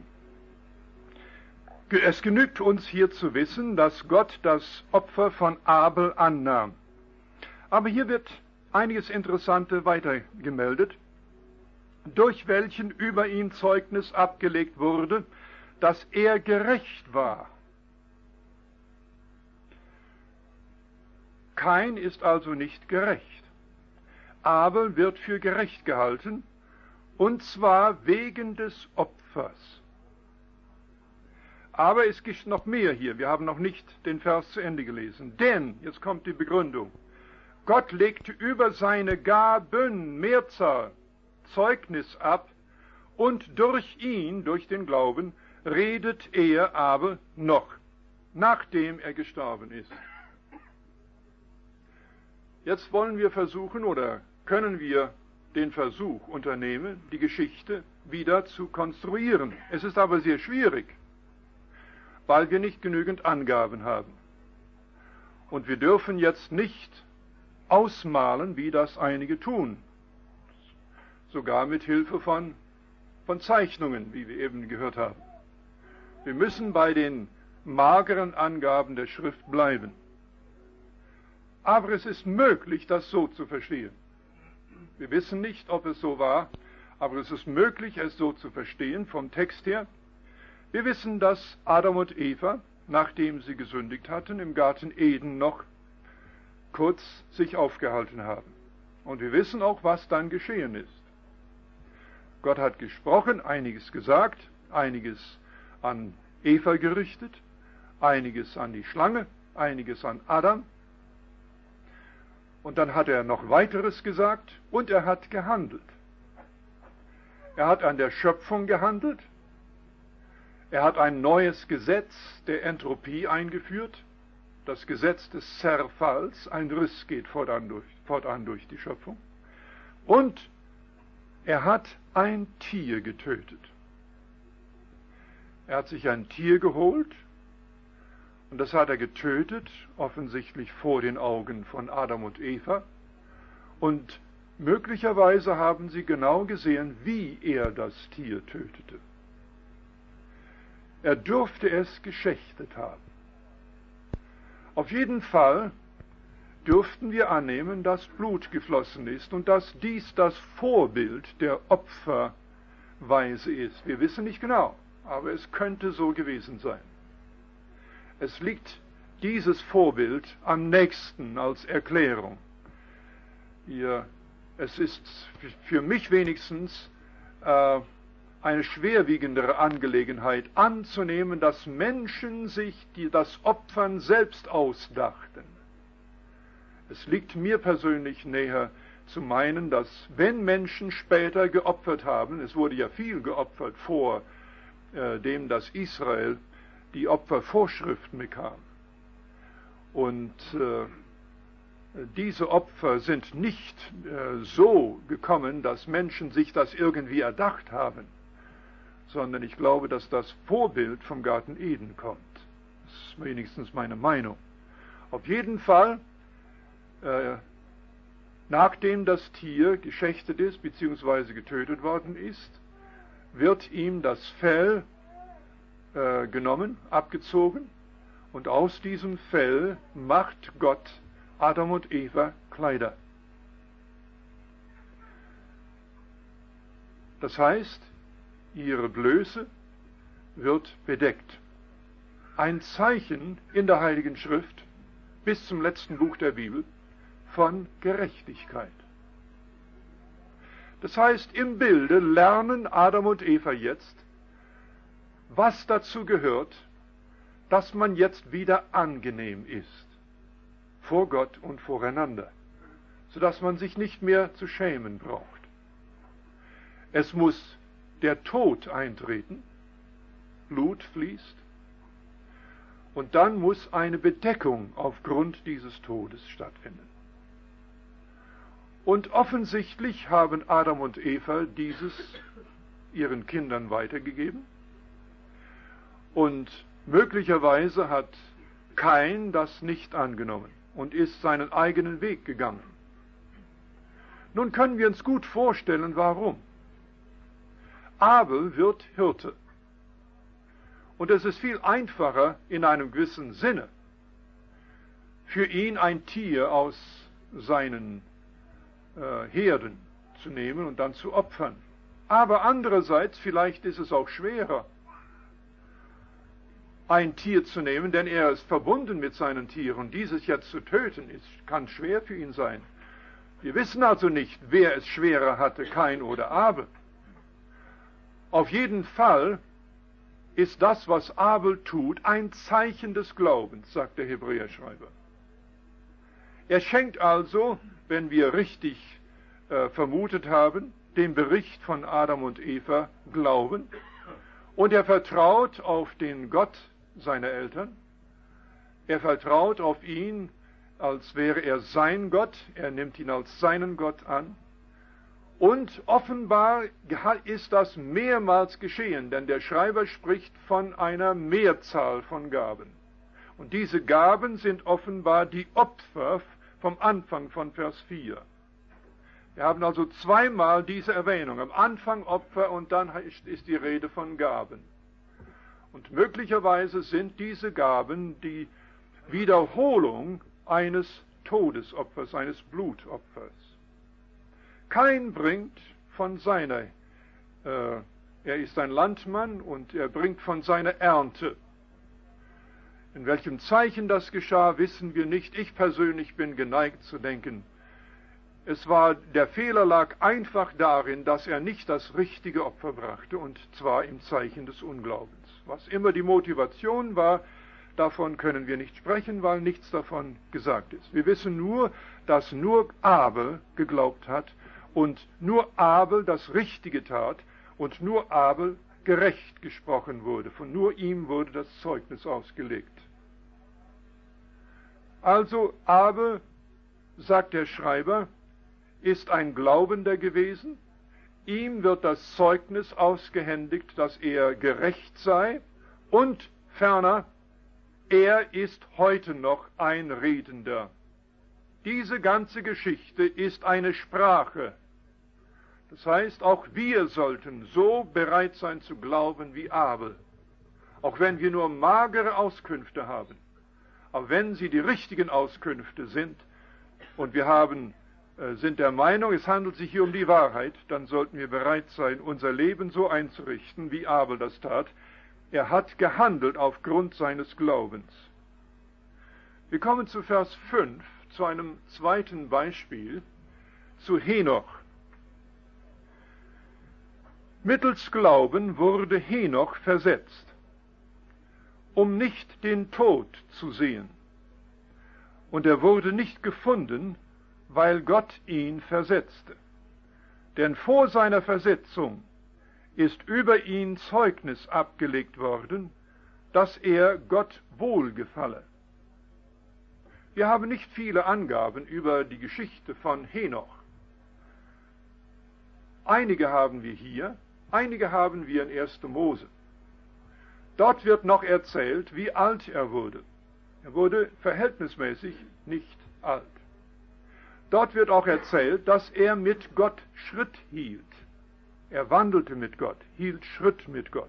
Es genügt uns hier zu wissen, dass Gott das Opfer von Abel annahm. Aber hier wird einiges Interessante weitergemeldet, durch welchen über ihn Zeugnis abgelegt wurde, dass er gerecht war. Kain ist also nicht gerecht. Abel wird für gerecht gehalten, und zwar wegen des Opfers. Aber es gibt noch mehr hier. Wir haben noch nicht den Vers zu Ende gelesen. Denn, jetzt kommt die Begründung, Gott legte über seine Gaben, Mehrzahl, Zeugnis ab, und durch ihn, durch den Glauben, redet er aber noch, nachdem er gestorben ist. Jetzt wollen wir versuchen, oder können wir den Versuch unternehmen, die Geschichte wieder zu konstruieren. Es ist aber sehr schwierig, weil wir nicht genügend Angaben haben. Und wir dürfen jetzt nicht ausmalen, wie das einige tun. Sogar mit Hilfe von, von Zeichnungen, wie wir eben gehört haben. Wir müssen bei den mageren Angaben der Schrift bleiben. Aber es ist möglich, das so zu verstehen. Wir wissen nicht, ob es so war, aber es ist möglich, es so zu verstehen vom Text her. Wir wissen, dass Adam und Eva, nachdem sie gesündigt hatten, im Garten Eden noch kurz sich aufgehalten haben. Und wir wissen auch, was dann geschehen ist. Gott hat gesprochen, einiges gesagt, einiges an Eva gerichtet, einiges an die Schlange, einiges an Adam. Und dann hat er noch weiteres gesagt und er hat gehandelt. Er hat an der Schöpfung gehandelt. Er hat ein neues Gesetz der Entropie eingeführt, das Gesetz des Zerfalls. Ein Riss geht fortan durch, fortan durch die Schöpfung. Und er hat ein Tier getötet. Er hat sich ein Tier geholt, und das hat er getötet, offensichtlich vor den Augen von Adam und Eva. Und möglicherweise haben sie genau gesehen, wie er das Tier tötete. Er dürfte es geschächtet haben. Auf jeden Fall dürften wir annehmen, dass Blut geflossen ist und dass dies das Vorbild der Opferweise ist. Wir wissen nicht genau, aber es könnte so gewesen sein. Es liegt dieses Vorbild am nächsten als Erklärung. Ihr, es ist für mich wenigstens äh, eine schwerwiegendere Angelegenheit anzunehmen, dass Menschen sich die, das Opfern selbst ausdachten. Es liegt mir persönlich näher zu meinen, dass wenn Menschen später geopfert haben, es wurde ja viel geopfert vor äh, dem, dass Israel die Opfervorschriften bekam. Und äh, diese Opfer sind nicht äh, so gekommen, dass Menschen sich das irgendwie erdacht haben, sondern ich glaube, dass das Vorbild vom Garten Eden kommt. Das ist wenigstens meine Meinung. Auf jeden Fall, äh, nachdem das Tier geschächtet ist, beziehungsweise getötet worden ist, wird ihm das Fell äh, genommen, abgezogen, und aus diesem Fell macht Gott Adam und Eva Kleider. Das heißt, ihre Blöße wird bedeckt. Ein Zeichen in der Heiligen Schrift bis zum letzten Buch der Bibel von Gerechtigkeit. Das heißt, im Bilde lernen Adam und Eva jetzt, was dazu gehört, dass man jetzt wieder angenehm ist, vor Gott und voreinander, sodass man sich nicht mehr zu schämen braucht. Es muss der Tod eintreten, Blut fließt, und dann muss eine Bedeckung aufgrund dieses Todes stattfinden. Und offensichtlich haben Adam und Eva dieses ihren Kindern weitergegeben, und möglicherweise hat Kain das nicht angenommen und ist seinen eigenen Weg gegangen. Nun können wir uns gut vorstellen, warum. Abel wird Hirte. Und es ist viel einfacher, in einem gewissen Sinne, für ihn ein Tier aus seinen äh, Herden zu nehmen und dann zu opfern. Aber andererseits, vielleicht ist es auch schwerer, ein Tier zu nehmen, denn er ist verbunden mit seinen Tieren. Dieses jetzt zu töten, ist, kann schwer für ihn sein. Wir wissen also nicht, wer es schwerer hatte, Kain oder Abel. Auf jeden Fall ist das, was Abel tut, ein Zeichen des Glaubens, sagt der Hebräerschreiber. Er schenkt also, wenn wir richtig äh, vermutet haben, dem Bericht von Adam und Eva Glauben, und er vertraut auf den Gott seiner Eltern. Er vertraut auf ihn, als wäre er sein Gott. Er nimmt ihn als seinen Gott an. Und offenbar ist das mehrmals geschehen, denn der Schreiber spricht von einer Mehrzahl von Gaben. Und diese Gaben sind offenbar die Opfer vom Anfang von Vers vier. Wir haben also zweimal diese Erwähnung, am Anfang Opfer und dann ist die Rede von Gaben. Und möglicherweise sind diese Gaben die Wiederholung eines Todesopfers, eines Blutopfers. Kain bringt von seiner, äh, er ist ein Landmann und er bringt von seiner Ernte. In welchem Zeichen das geschah, wissen wir nicht. Ich persönlich bin geneigt zu denken, es war, der Fehler lag einfach darin, dass er nicht das richtige Opfer brachte, und zwar im Zeichen des Unglaubens. Was immer die Motivation war, davon können wir nicht sprechen, weil nichts davon gesagt ist. Wir wissen nur, dass nur Abel geglaubt hat und nur Abel das Richtige tat und nur Abel gerecht gesprochen wurde. Von nur ihm wurde das Zeugnis ausgelegt. Also Abel, sagt der Schreiber, ist ein Glaubender gewesen. Ihm wird das Zeugnis ausgehändigt, dass er gerecht sei, und ferner, er ist heute noch ein Redender. Diese ganze Geschichte ist eine Sprache. Das heißt, auch wir sollten so bereit sein zu glauben wie Abel, auch wenn wir nur magere Auskünfte haben. Aber wenn sie die richtigen Auskünfte sind und wir haben sind der Meinung, es handelt sich hier um die Wahrheit, dann sollten wir bereit sein, unser Leben so einzurichten, wie Abel das tat. Er hat gehandelt aufgrund seines Glaubens. Wir kommen zu Vers fünf, zu einem zweiten Beispiel, zu Henoch. Mittels Glauben wurde Henoch versetzt, um nicht den Tod zu sehen. Und er wurde nicht gefunden, weil Gott ihn versetzte. Denn vor seiner Versetzung ist über ihn Zeugnis abgelegt worden, dass er Gott wohlgefalle. Wir haben nicht viele Angaben über die Geschichte von Henoch. Einige haben wir hier, einige haben wir in erster Mose. Dort wird noch erzählt, wie alt er wurde. Er wurde verhältnismäßig nicht alt. Dort wird auch erzählt, dass er mit Gott Schritt hielt. Er wandelte mit Gott, hielt Schritt mit Gott.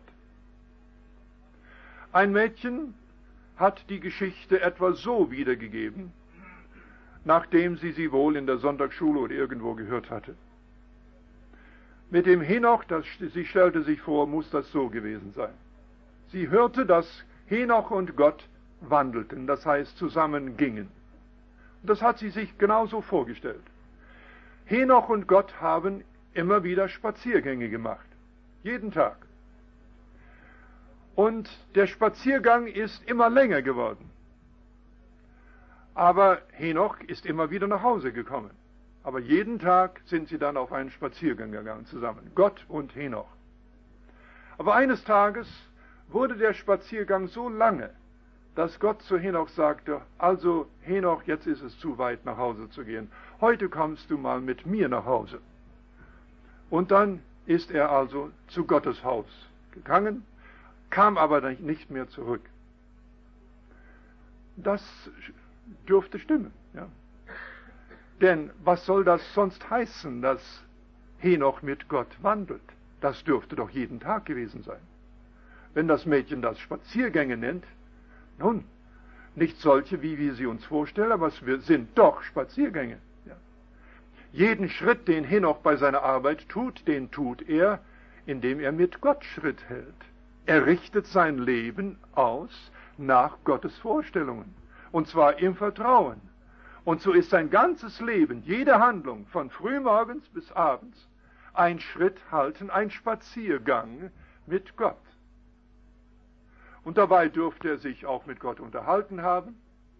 Ein Mädchen hat die Geschichte etwa so wiedergegeben, nachdem sie sie wohl in der Sonntagsschule oder irgendwo gehört hatte. Mit dem Henoch, das, sie stellte sich vor, muss das so gewesen sein. Sie hörte, dass Henoch und Gott wandelten, das heißt zusammen gingen. Das hat sie sich genauso vorgestellt. Henoch und Gott haben immer wieder Spaziergänge gemacht. Jeden Tag. Und der Spaziergang ist immer länger geworden. Aber Henoch ist immer wieder nach Hause gekommen. Aber jeden Tag sind sie dann auf einen Spaziergang gegangen zusammen, Gott und Henoch. Aber eines Tages wurde der Spaziergang so lange, dass Gott zu Henoch sagte, also Henoch, jetzt ist es zu weit nach Hause zu gehen. Heute kommst du mal mit mir nach Hause. Und dann ist er also zu Gottes Haus gegangen, kam aber nicht mehr zurück. Das dürfte stimmen, ja. Denn was soll das sonst heißen, dass Henoch mit Gott wandelt? Das dürfte doch jeden Tag gewesen sein. Wenn das Mädchen das Spaziergänge nennt, nun, nicht solche, wie wir sie uns vorstellen, aber es sind doch Spaziergänge. Ja. Jeden Schritt, den Henoch bei seiner Arbeit tut, den tut er, indem er mit Gott Schritt hält. Er richtet sein Leben aus nach Gottes Vorstellungen, und zwar im Vertrauen. Und so ist sein ganzes Leben, jede Handlung, von frühmorgens bis abends, ein Schritt halten, ein Spaziergang mit Gott. Und dabei durfte er sich auch mit Gott unterhalten haben.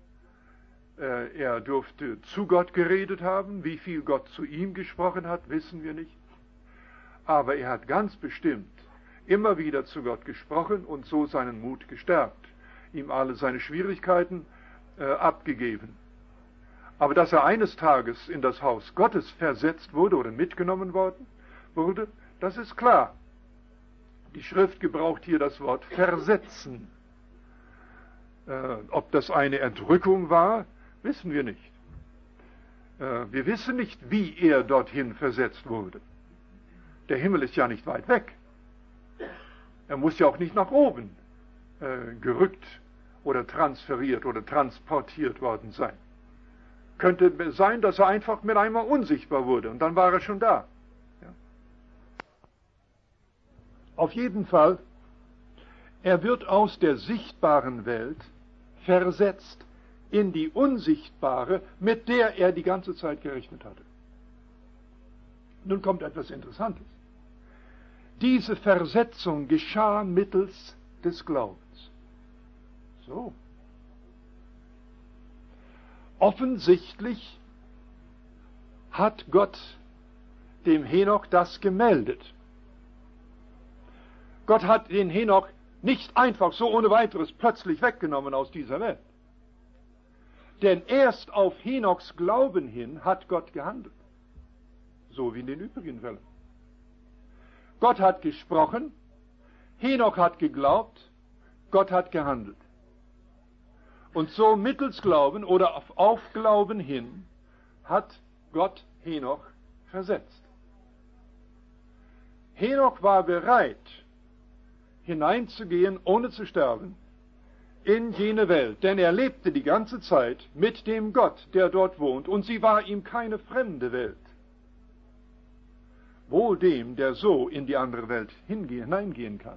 Er durfte zu Gott geredet haben. Wie viel Gott zu ihm gesprochen hat, wissen wir nicht. Aber er hat ganz bestimmt immer wieder zu Gott gesprochen und so seinen Mut gestärkt, ihm alle seine Schwierigkeiten äh, abgegeben. Aber dass er eines Tages in das Haus Gottes versetzt wurde oder mitgenommen worden wurde, das ist klar. Die Schrift gebraucht hier das Wort versetzen. Äh, ob das eine Erdrückung war, wissen wir nicht. Äh, wir wissen nicht, wie er dorthin versetzt wurde. Der Himmel ist ja nicht weit weg. Er muss ja auch nicht nach oben äh, gerückt oder transferiert oder transportiert worden sein. Könnte sein, dass er einfach mit einmal unsichtbar wurde und dann war er schon da. Ja. Auf jeden Fall, er wird aus der sichtbaren Welt versetzt in die unsichtbare, mit der er die ganze Zeit gerechnet hatte. Nun kommt etwas Interessantes. Diese Versetzung geschah mittels des Glaubens. So. Offensichtlich hat Gott dem Henoch das gemeldet. Gott hat den Henoch nicht einfach so ohne weiteres plötzlich weggenommen aus dieser Welt. Denn erst auf Henochs Glauben hin hat Gott gehandelt. So wie in den übrigen Fällen. Gott hat gesprochen, Henoch hat geglaubt, Gott hat gehandelt. Und so mittels Glauben oder auf, auf Glauben hin hat Gott Henoch versetzt. Henoch war bereit, hineinzugehen, ohne zu sterben, in jene Welt, denn er lebte die ganze Zeit mit dem Gott, der dort wohnt, und sie war ihm keine fremde Welt. Wohl dem, der so in die andere Welt hingehen, hineingehen kann,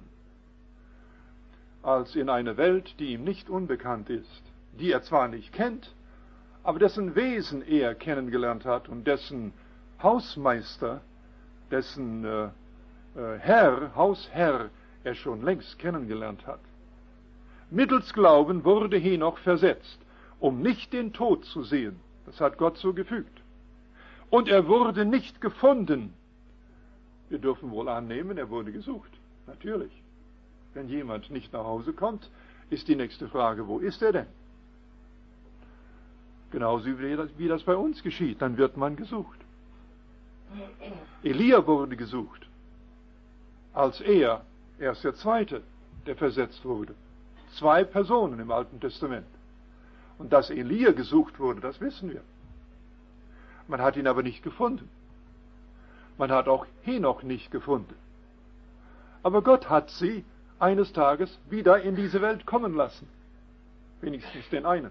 als in eine Welt, die ihm nicht unbekannt ist, die er zwar nicht kennt, aber dessen Wesen er kennengelernt hat und dessen Hausmeister, dessen äh, äh, Herr, Hausherr er schon längst kennengelernt hat. Mittels Glauben wurde Henoch versetzt, um nicht den Tod zu sehen. Das hat Gott so gefügt. Und er wurde nicht gefunden. Wir dürfen wohl annehmen, er wurde gesucht. Natürlich. Wenn jemand nicht nach Hause kommt, ist die nächste Frage, wo ist er denn? Genauso wie das, wie das bei uns geschieht, dann wird man gesucht. Elia wurde gesucht. Als er, er ist der Zweite, der versetzt wurde. Zwei Personen im Alten Testament. Und dass Elia gesucht wurde, das wissen wir. Man hat ihn aber nicht gefunden. Man hat auch Henoch nicht gefunden. Aber Gott hat sie eines Tages wieder in diese Welt kommen lassen. Wenigstens den einen.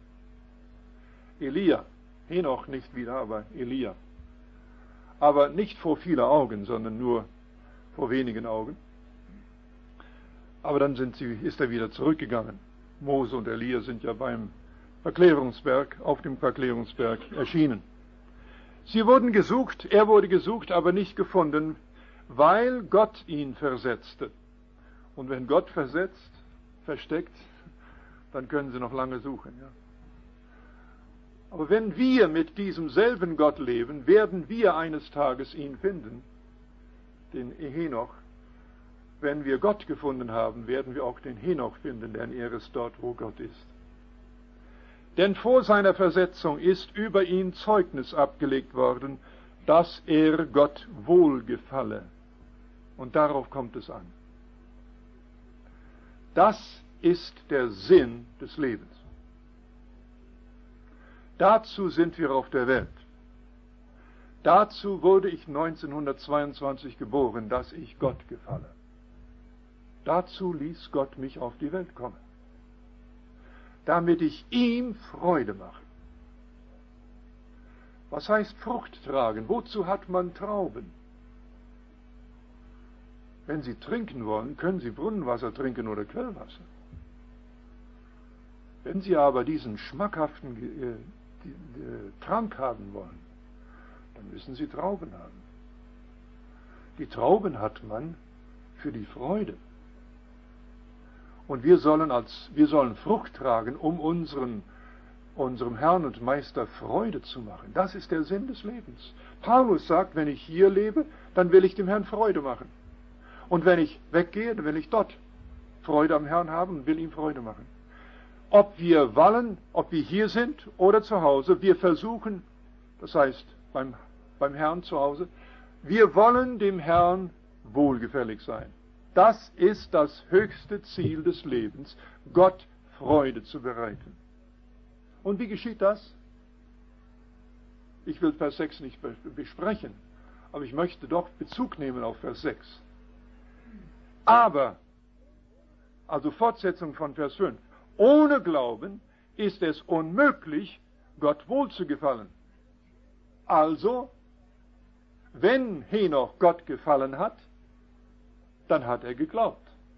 Elia. Henoch nicht wieder, aber Elia. Aber nicht vor vieler Augen, sondern nur vor wenigen Augen. Aber dann sind sie, ist er wieder zurückgegangen. Mose und Elia sind ja beim Verklärungsberg, auf dem Verklärungsberg erschienen. Sie wurden gesucht, er wurde gesucht, aber nicht gefunden, weil Gott ihn versetzte. Und wenn Gott versetzt, versteckt, dann können sie noch lange suchen. Ja. Aber wenn wir mit diesem selben Gott leben, werden wir eines Tages ihn finden, den Henoch. Wenn wir Gott gefunden haben, werden wir auch den Henoch finden, denn er ist dort, wo Gott ist. Denn vor seiner Versetzung ist über ihn Zeugnis abgelegt worden, dass er Gott wohlgefalle. Und darauf kommt es an. Das ist der Sinn des Lebens. Dazu sind wir auf der Welt. Dazu wurde ich neunzehnhundertzweiundzwanzig geboren, dass ich Gott gefalle. Dazu ließ Gott mich auf die Welt kommen, damit ich ihm Freude mache. Was heißt Frucht tragen? Wozu hat man Trauben? Wenn Sie trinken wollen, können Sie Brunnenwasser trinken oder Quellwasser. Wenn Sie aber diesen schmackhaften äh, die, äh, Trank haben wollen, dann müssen Sie Trauben haben. Die Trauben hat man für die Freude. Und wir sollen, als, wir sollen Frucht tragen, um unseren, unserem Herrn und Meister Freude zu machen. Das ist der Sinn des Lebens. Paulus sagt, wenn ich hier lebe, dann will ich dem Herrn Freude machen. Und wenn ich weggehe, dann will ich dort Freude am Herrn haben und will ihm Freude machen. Ob wir wollen, ob wir hier sind oder zu Hause, wir versuchen, das heißt beim, beim Herrn zu Hause, wir wollen dem Herrn wohlgefällig sein. Das ist das höchste Ziel des Lebens, Gott Freude zu bereiten. Und wie geschieht das? Ich will Vers sechs nicht besprechen, aber ich möchte doch Bezug nehmen auf Vers sechs. Aber, also Fortsetzung von Vers fünf, ohne Glauben ist es unmöglich, Gott wohlzugefallen. Also, wenn Henoch Gott gefallen hat, dann hat er geglaubt.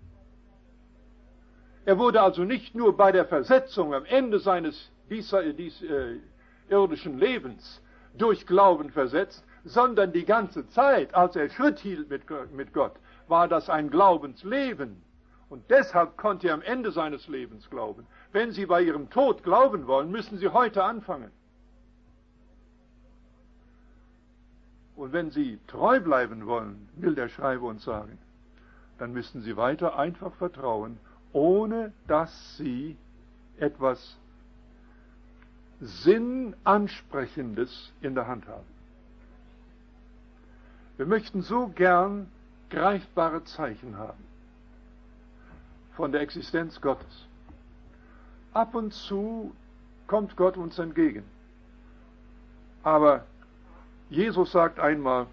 Er wurde also nicht nur bei der Versetzung am Ende seines dies, dies, äh, irdischen Lebens durch Glauben versetzt, sondern die ganze Zeit, als er Schritt hielt mit, mit Gott, war das ein Glaubensleben. Und deshalb konnte er am Ende seines Lebens glauben. Wenn Sie bei Ihrem Tod glauben wollen, müssen Sie heute anfangen. Und wenn Sie treu bleiben wollen, will der Schreiber uns sagen, dann müssen Sie weiter einfach vertrauen, ohne dass Sie etwas Sinnansprechendes in der Hand haben. Wir möchten so gern greifbare Zeichen haben von der Existenz Gottes. Ab und zu kommt Gott uns entgegen. Aber Jesus sagt einmal,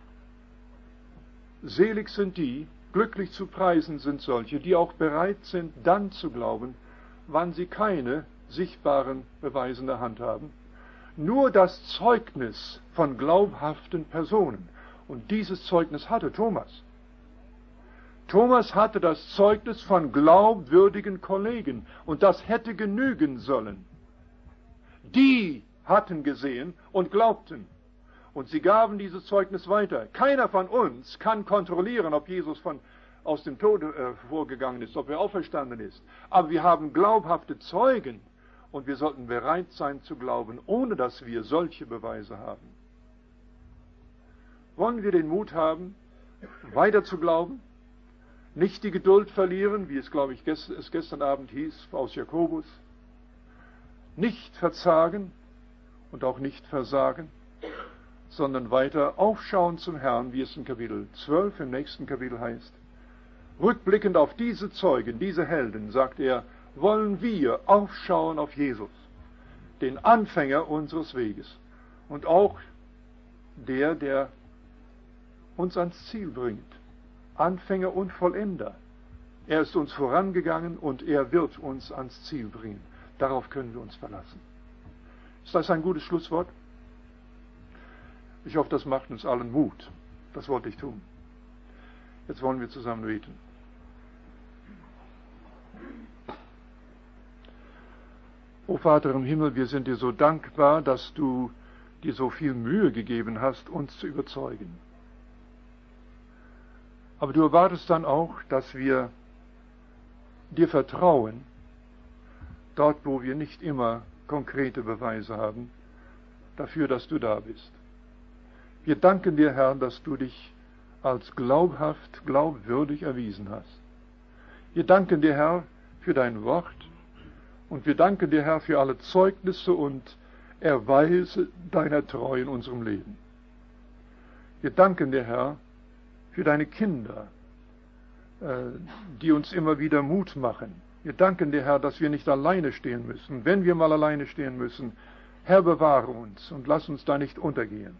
selig sind die, glücklich zu preisen sind solche, die auch bereit sind, dann zu glauben, wann sie keine sichtbaren Beweise in der Hand haben. Nur das Zeugnis von glaubhaften Personen. Und dieses Zeugnis hatte Thomas. Thomas hatte das Zeugnis von glaubwürdigen Kollegen. Und das hätte genügen sollen. Die hatten gesehen und glaubten. Und sie gaben dieses Zeugnis weiter. Keiner von uns kann kontrollieren, ob Jesus von, aus dem Tode äh, vorgegangen ist, ob er auferstanden ist. Aber wir haben glaubhafte Zeugen und wir sollten bereit sein zu glauben, ohne dass wir solche Beweise haben. Wollen wir den Mut haben, weiter zu glauben, nicht die Geduld verlieren, wie es, glaube ich, gest- es gestern Abend hieß aus Jakobus, nicht verzagen und auch nicht versagen, sondern weiter aufschauen zum Herrn, wie es in Kapitel zwölf im nächsten Kapitel heißt. Rückblickend auf diese Zeugen, diese Helden, sagt er, wollen wir aufschauen auf Jesus, den Anfänger unseres Weges und auch der, der uns ans Ziel bringt. Anfänger und Vollender. Er ist uns vorangegangen und er wird uns ans Ziel bringen. Darauf können wir uns verlassen. Ist das ein gutes Schlusswort? Ich hoffe, das macht uns allen Mut. Das wollte ich tun. Jetzt wollen wir zusammen beten. O Vater im Himmel, wir sind dir so dankbar, dass du dir so viel Mühe gegeben hast, uns zu überzeugen. Aber du erwartest dann auch, dass wir dir vertrauen, dort wo wir nicht immer konkrete Beweise haben, dafür, dass du da bist. Wir danken dir, Herr, dass du dich als glaubhaft, glaubwürdig erwiesen hast. Wir danken dir, Herr, für dein Wort und wir danken dir, Herr, für alle Zeugnisse und Erweise deiner Treue in unserem Leben. Wir danken dir, Herr, für deine Kinder, die uns immer wieder Mut machen. Wir danken dir, Herr, dass wir nicht alleine stehen müssen. Wenn wir mal alleine stehen müssen, Herr, bewahre uns und lass uns da nicht untergehen.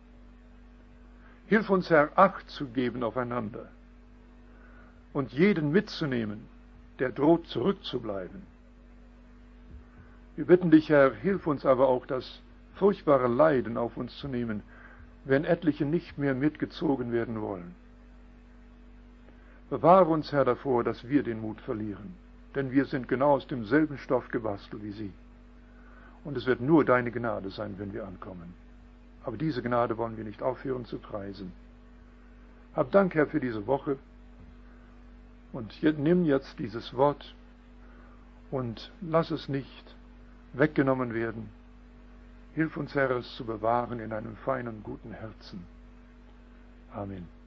Hilf uns, Herr, Acht zu geben aufeinander und jeden mitzunehmen, der droht zurückzubleiben. Wir bitten dich, Herr, hilf uns aber auch, das furchtbare Leiden auf uns zu nehmen, wenn etliche nicht mehr mitgezogen werden wollen. Bewahre uns, Herr, davor, dass wir den Mut verlieren, denn wir sind genau aus demselben Stoff gebastelt wie sie. Und es wird nur deine Gnade sein, wenn wir ankommen. Aber diese Gnade wollen wir nicht aufhören zu preisen. Hab Dank, Herr, für diese Woche und nimm jetzt dieses Wort und lass es nicht weggenommen werden. Hilf uns, Herr, es zu bewahren in einem feinen, guten Herzen. Amen.